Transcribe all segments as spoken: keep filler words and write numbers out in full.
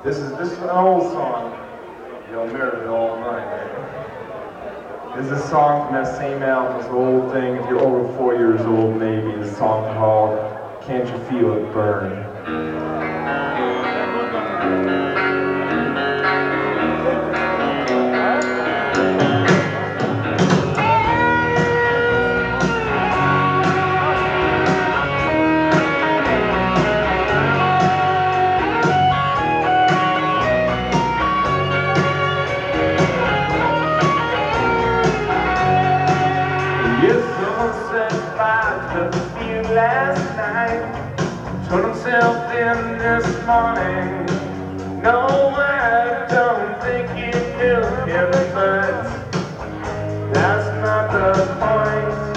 This is this is an old song. Y'all mirrored it all night. This is a song from that same album, this old thing. If you're over four years old, maybe. It's a song called "Can't You Feel It Burn?" Last night, turned himself in this morning. No, I don't think you knew him, but that's not the point.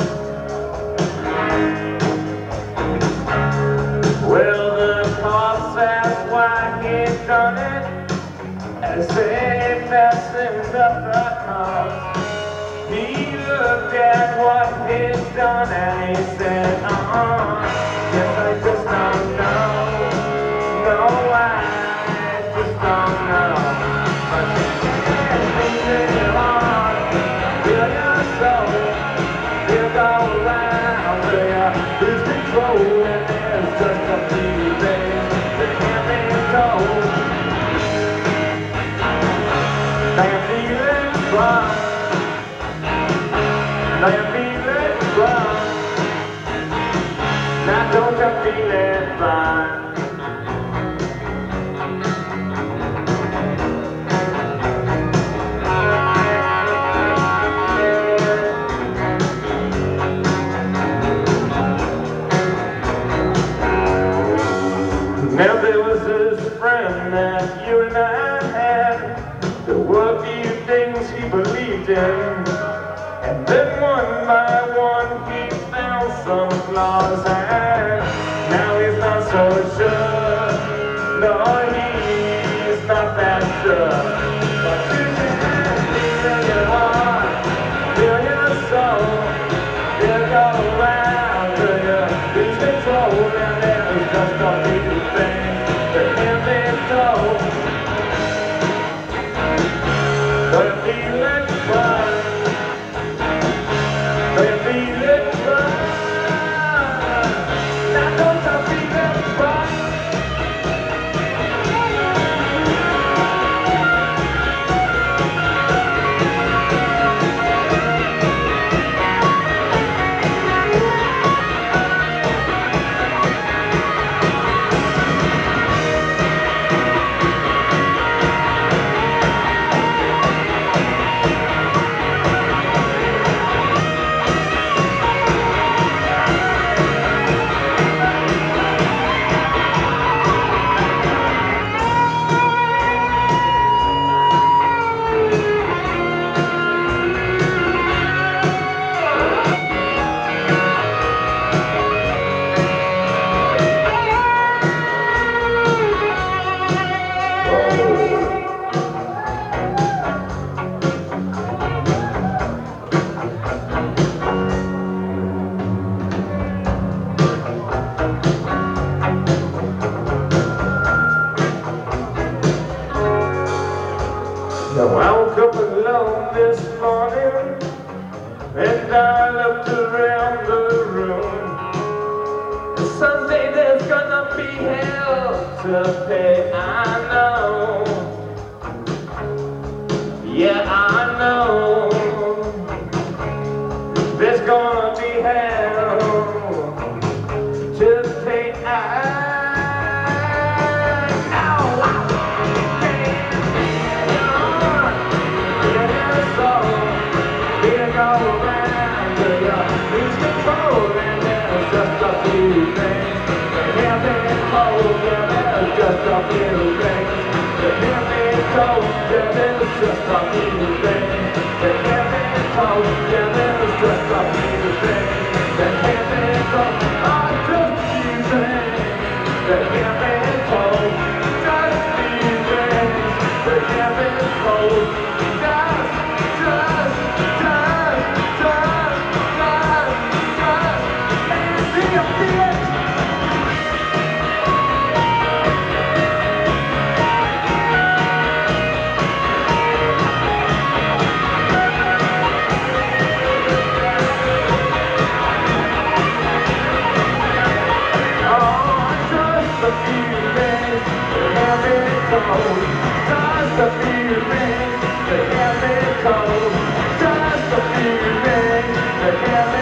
Well, the cops asked why he'd done it, as they passed him up the car. He looked at what he'd done and he said, uh-uh, yes, I just don't know. No, I just don't know. But you can't leave it on. Feel your soul. Feel go around. Will you lose control? And there's just a few things that can't be told. Now you feel it run. Now you feel it run. Now don't you feel it fine? Now there was this friend that you and I had. There were a few things he believed in. And then one by one he found some flaws, and now he's not so sure. No, he's not that sure. But you can feel your heart, feel your soul. You'll go around till you lose control, and there's just a few things that can't be told. So you feel it burn. Do you feel it burn? Now don't you feel it burn? Now I woke up alone this morning, and I looked around the room. Someday there's gonna be hell to pay, I know. Yeah, I know. There's gonna be hell to pay, I go around till you lose control, and there's just a few things that can't be told. Yeah, there's just a few things that can't be told. Yeah, there's just a few things that can't be told. Yeah, there's just a few things that can't be told. Oh, just a few things that can't be told. Just a few things that can't be told. Just, just, just. cold. Just a feeling, the chemical. Just a feeling, the chemical.